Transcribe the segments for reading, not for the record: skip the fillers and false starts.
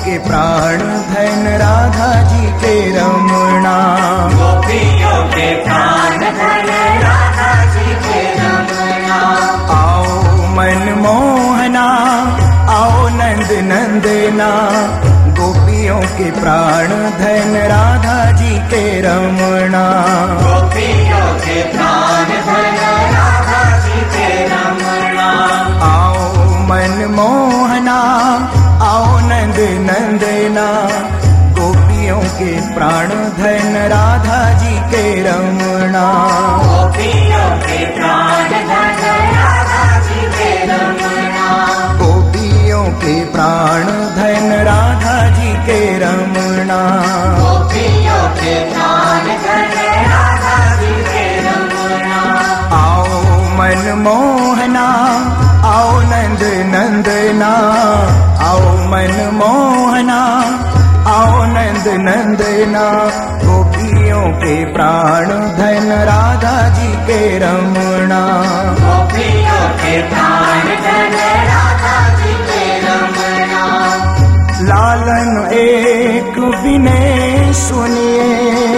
के प्राण धन राधा जी के रमणा। गोपियों के प्राण धन राधा जी के रमणा। आओ मन मोहना आओ नंद नंदना, गोपियों के प्राण धन राधा जी के रमणा। गोपियों के प्राण धन राधा जी के रमणा। आओ मन मोहना आओ नंद नंदना, गोपियों के प्राण धन राधा जी के रमणा। गोपियों के प्राण धन राधा जी के रमणा। गोपियों के प्राण धन राधा जी के रमणा। गोपियों के प्राण धन राधा जी के रमणा। आओ मन मोहना आओ नंद नंदना, आओ मन मोहना आओ नंद नंदना, गोपियों के प्राण धन राधा जी के रमणा। गोपियों के प्राण धन राधा जी के रमणा। लालन एक विनय सुनिए,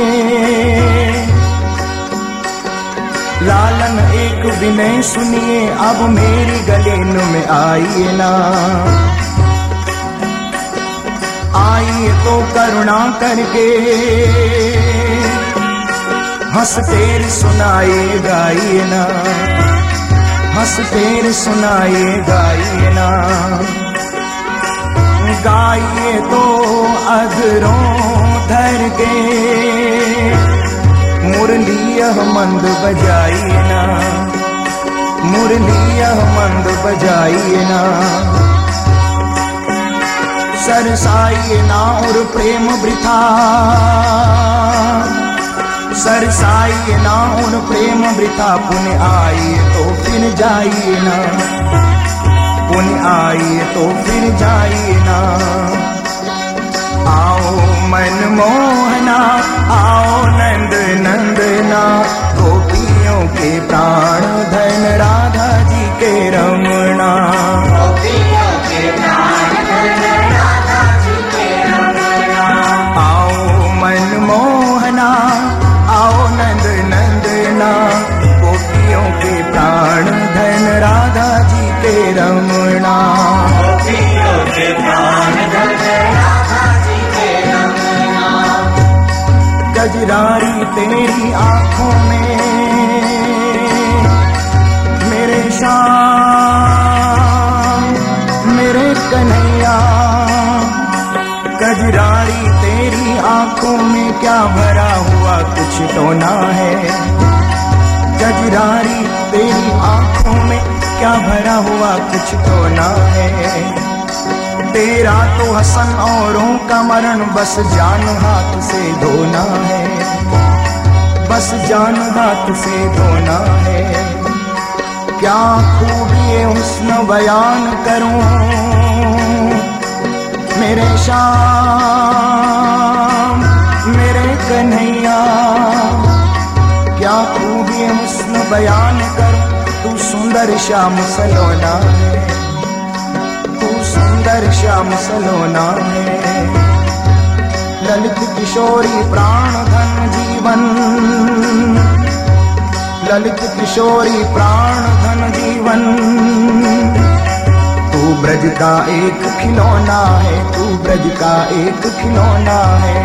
लालन एक विनय सुनिए, अब मेरी गलेन में आइए ना। आइए तो करुणा करके हंस तेर सुनाइए गाइए ना, हंस तेर सुनाइए गाइए ना। गाइए तो अधरों धर के मुरलिया मंद बजाइए ना, मुरलिया मंद बजाइए ना। सरसाइए ना और प्रेम वृथा, सरसाइए ना और प्रेम वृथा। पुण्य आइए तो फिर जाइए ना, पुण्य आइए तो फिर जाइए ना। आओ मन मोहना आओ नंद नंदना, गोपियों के प्राण धन राधा जी के रमणा। गोपियों के प्राण धन राधा जी के रमणा। आओ मन मोहना आओ नंद नंदना, गोपियों के प्राण धन राधा जी के रमणा। गोपियों के प्राण धन राधा जी के रमणा। गजरारी तेरी आंखों में मेरे श्याम मेरे कन्हैया, गजरारी तेरी आंखों में क्या भरा हुआ कुछ तो ना है। गजरारी तेरी आंखों में क्या भरा हुआ कुछ तो ना है। तेरा तो हसन औरों का मरण, बस जान हाथ से धोना है, बस जान हाथ से धोना है। क्या खूबी हुस्न बयान करूं मेरे श्याम मेरे कन्हैया, क्या खूबी हुस्न बयान करूं। तू सुंदर श्याम सलोना है, तू सुंदर श्याम सलोना है। ललित किशोरी प्राण धन जीवन, ललित किशोरी प्राण धन जीवन। तू ब्रज का एक खिलौना है, तू ब्रज का एक खिलौना है।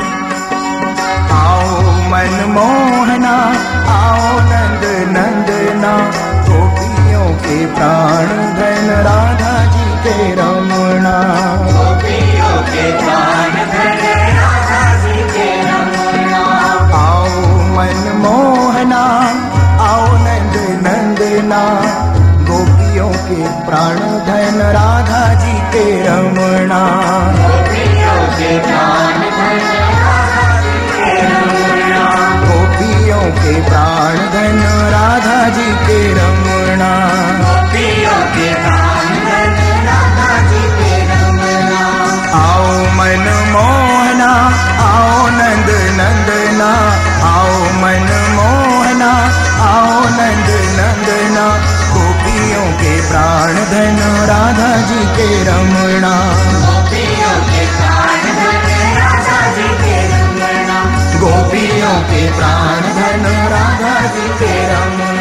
आओ मन मोहना आओ नंद नंदना, गोपियों के प्राण धन राधा जी के रमणा। गोपियों के प्राण धन राधा जी के रमणा। आओ मन मोहना आओ नंद नंदना, गोपियों के प्राण धन राधा जी के रमणा। गोपियों के प्राण धन राधा जी के रमणा। गोपियों के प्राण धन राधा जी के रमणा। गोपियों के प्राण धन राधा जी के रमणा। आओ मन मोहना आओ नंद नंदना, आओ मन मोहना आओ नंद नंदना, गोपियों के प्राण धन राधा जी के रमणा। गोपियों के प्राण धन राधा जी के रंग